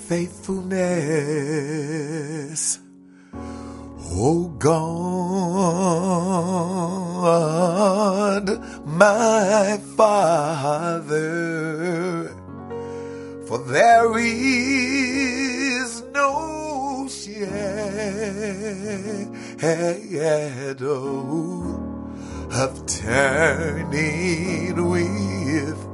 faithfulness, O God, my Father, for there is no shadow of turning with